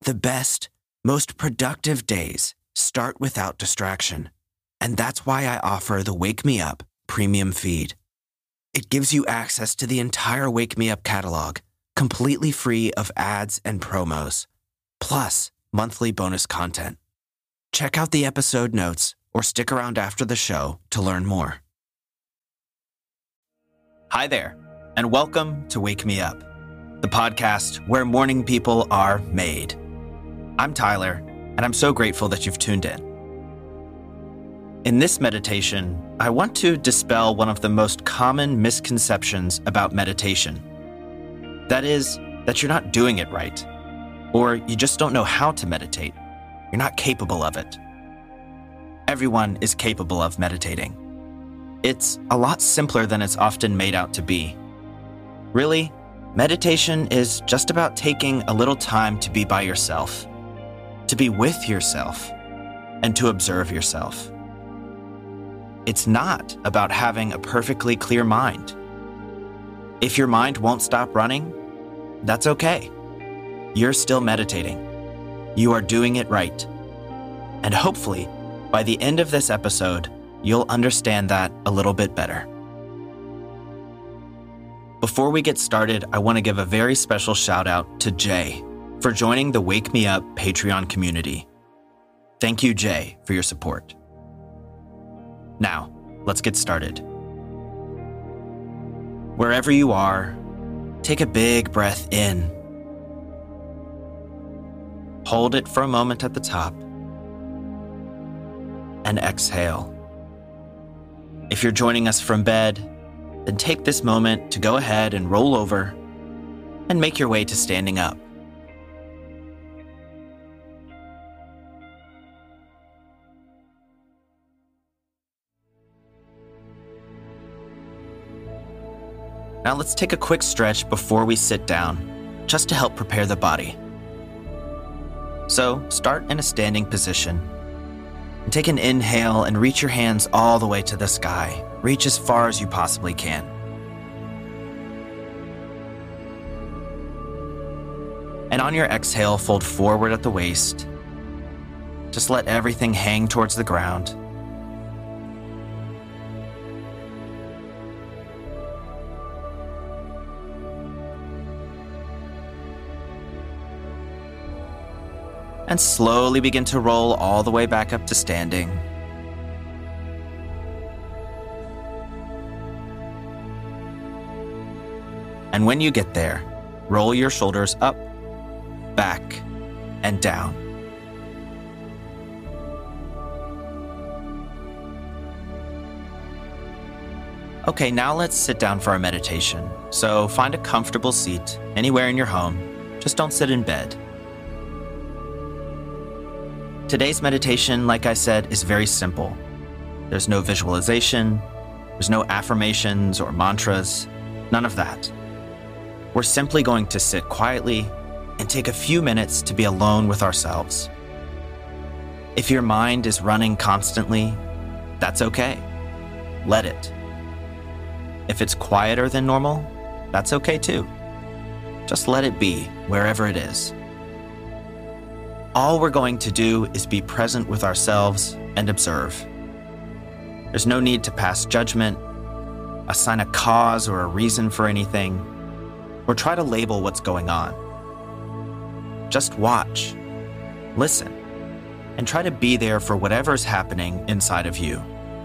The best, most productive days start without distraction. And that's why I offer the Wake Me Up Premium feed. It gives you access to the entire Wake Me Up catalog, completely free of ads and promos, plus monthly bonus content. Check out the episode notes or stick around after the show to learn more. Hi there, and welcome to Wake Me Up, the podcast where morning people are made. I'm Tyler, and I'm so grateful that you've tuned in. In this meditation, I want to dispel one of the most common misconceptions about meditation. That is, that you're not doing it right, or you just don't know how to meditate. You're not capable of it. Everyone is capable of meditating. It's a lot simpler than it's often made out to be. Really, meditation is just about taking a little time to be by yourself, to be with yourself, and to observe yourself. It's not about having a perfectly clear mind. If your mind won't stop running, that's okay. You're still meditating. You are doing it right. And hopefully, by the end of this episode, you'll understand that a little bit better. Before we get started, I want to give a very special shout out to Jay for joining the Wake Me Up Patreon community. Thank you, Jay, for your support. Now, let's get started. Wherever you are, take a big breath in. Hold it for a moment at the top, and exhale. If you're joining us from bed, then take this moment to go ahead and roll over and make your way to standing up. Now let's take a quick stretch before we sit down, just to help prepare the body. So start in a standing position. And take an inhale and reach your hands all the way to the sky. Reach as far as you possibly can. And on your exhale, fold forward at the waist. Just let everything hang towards the ground. And slowly begin to roll all the way back up to standing. And when you get there, roll your shoulders up, back, and down. Okay, now let's sit down for our meditation. So find a comfortable seat anywhere in your home. Just don't sit in bed. Today's meditation, like I said, is very simple. There's no visualization, there's no affirmations or mantras, none of that. We're simply going to sit quietly and take a few minutes to be alone with ourselves. If your mind is running constantly, that's okay. Let it. If it's quieter than normal, that's okay too. Just let it be wherever it is. All we're going to do is be present with ourselves and observe. There's no need to pass judgment, assign a cause or a reason for anything, or try to label what's going on. Just watch, listen, and try to be there for whatever's happening inside of you.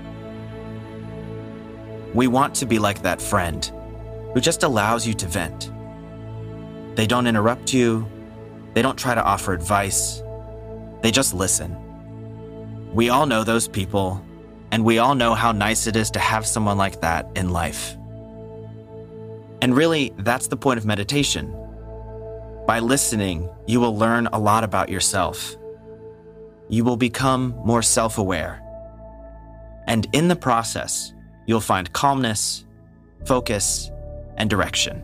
We want to be like that friend who just allows you to vent. They don't interrupt you. They don't try to offer advice. They just listen. We all know those people, and we all know how nice it is to have someone like that in life. And really, that's the point of meditation. By listening, you will learn a lot about yourself. You will become more self-aware. And in the process, you'll find calmness, focus, and direction.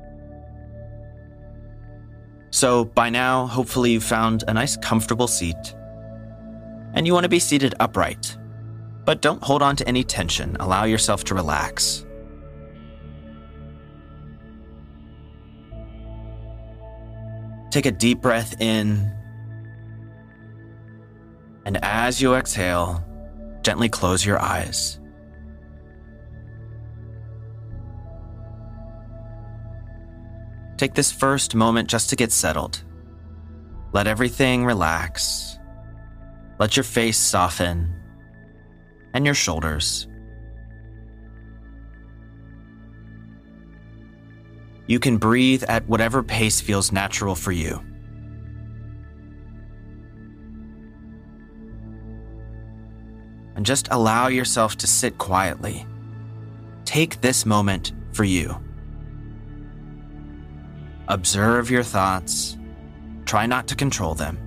So by now, hopefully you've found a nice comfortable seat. And you want to be seated upright. But don't hold on to any tension. Allow yourself to relax. take a deep breath in, and as you exhale, gently close your eyes. Take this first moment just to get settled. Let everything relax. Let your face soften, and your shoulders. You can breathe at whatever pace feels natural for you. And just allow yourself to sit quietly. Take this moment for you. Observe your thoughts. Try not to control them.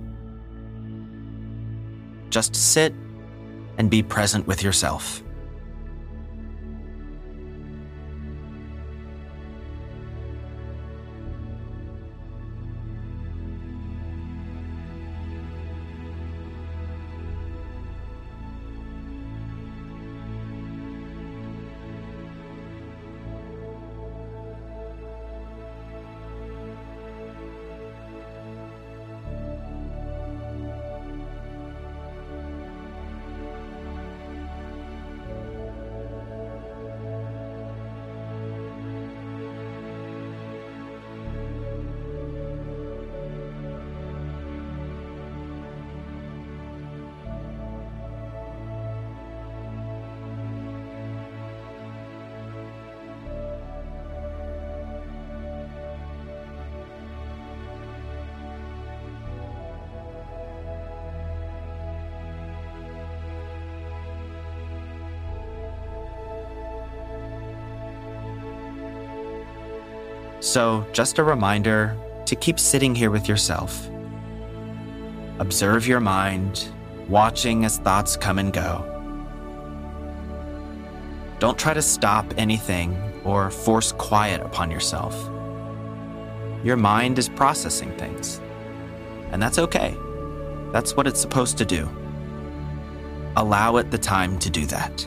Just sit and be present with yourself. So, just a reminder to keep sitting here with yourself. Observe your mind, watching as thoughts come and go. Don't try to stop anything or force quiet upon yourself. Your mind is processing things, and that's okay. That's what it's supposed to do. Allow it the time to do that.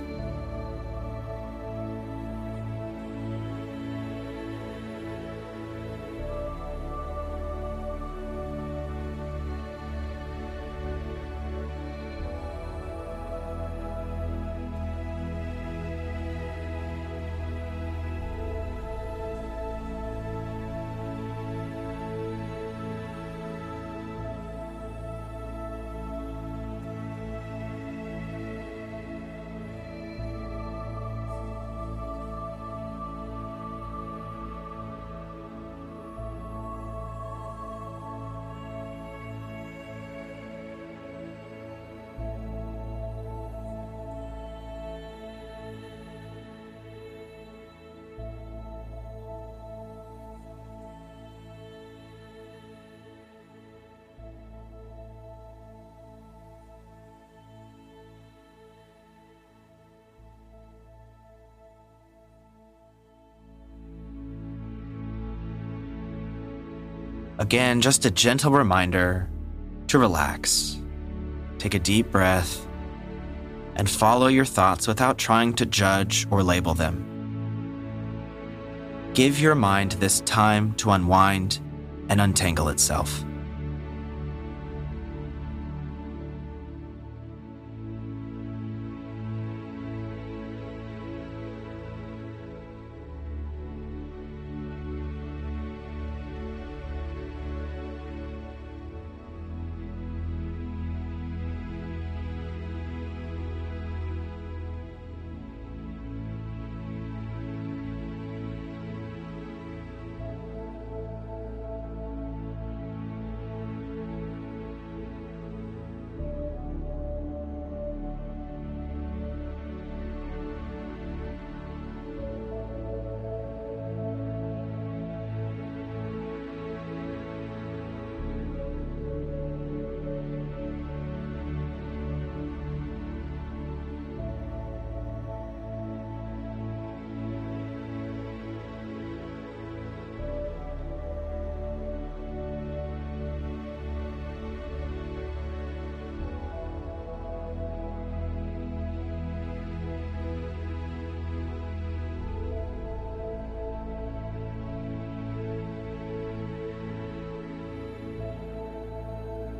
Again, just a gentle reminder to relax. Take a deep breath and follow your thoughts without trying to judge or label them. Give your mind this time to unwind and untangle itself.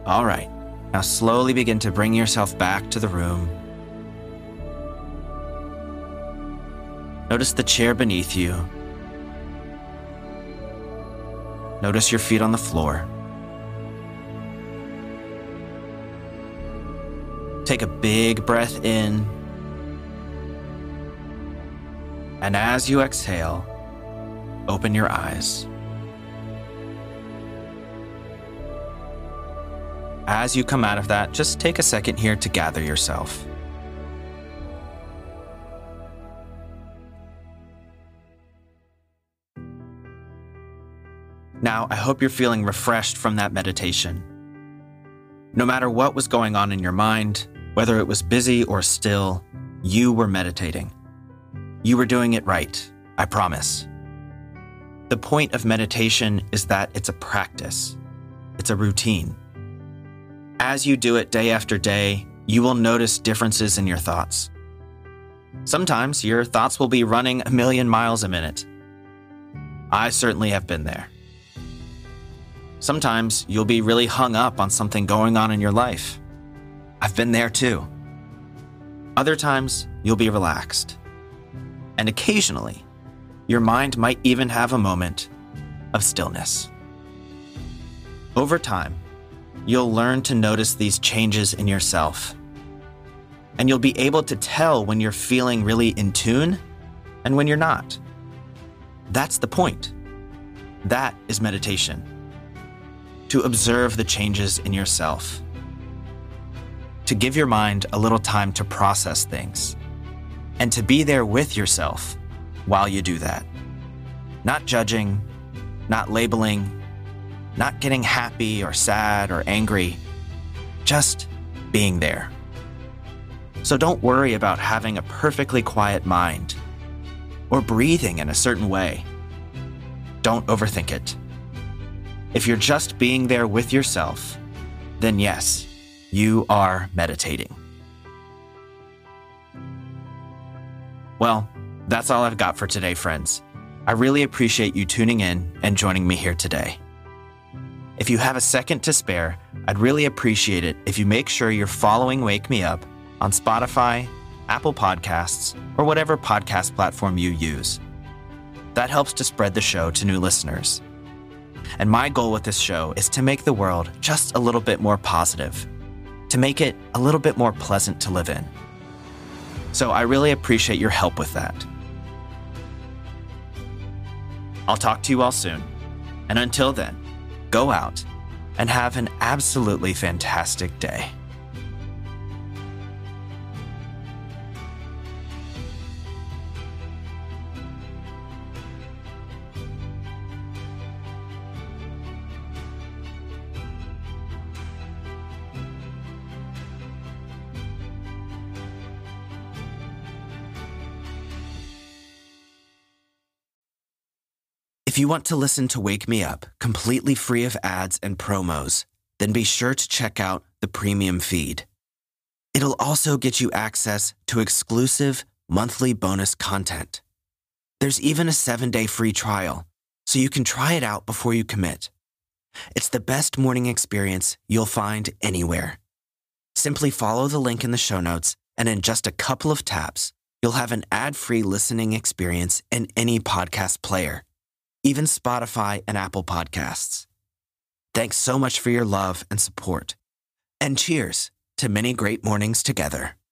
All right. Now slowly begin to bring yourself back to the room. Notice the chair beneath you. Notice your feet on the floor. Take a big breath in. And as you exhale, open your eyes. As you come out of that, just take a second here to gather yourself. Now, I hope you're feeling refreshed from that meditation. No matter what was going on in your mind, whether it was busy or still, you were meditating. You were doing it right, I promise. The point of meditation is that it's a practice. It's a routine. As you do it day after day, you will notice differences in your thoughts. Sometimes your thoughts will be running 1,000,000 miles a minute. I certainly have been there. Sometimes you'll be really hung up on something going on in your life. I've been there too. Other times, you'll be relaxed. And occasionally, your mind might even have a moment of stillness. Over time, you'll learn to notice these changes in yourself. And you'll be able to tell when you're feeling really in tune and when you're not. That's the point. That is meditation. To observe the changes in yourself. To give your mind a little time to process things. And to be there with yourself while you do that. Not judging, not labeling, not getting happy or sad or angry, just being there. So don't worry about having a perfectly quiet mind or breathing in a certain way. Don't overthink it. If you're just being there with yourself, then yes, you are meditating. Well, that's all I've got for today, friends. I really appreciate you tuning in and joining me here today. If you have a second to spare, I'd really appreciate it if you make sure you're following Wake Me Up on Spotify, Apple Podcasts, or whatever podcast platform you use. That helps to spread the show to new listeners. And my goal with this show is to make the world just a little bit more positive, to make it a little bit more pleasant to live in. So I really appreciate your help with that. I'll talk to you all soon. And until then, go out and have an absolutely fantastic day. If you want to listen to Wake Me Up completely free of ads and promos, then be sure to check out the premium feed. It'll also get you access to exclusive monthly bonus content. There's even a 7-day free trial, so you can try it out before you commit. It's the best morning experience you'll find anywhere. Simply follow the link in the show notes, and in just a couple of taps, you'll have an ad-free listening experience in any podcast player, even Spotify and Apple Podcasts. Thanks so much for your love and support. And cheers to many great mornings together.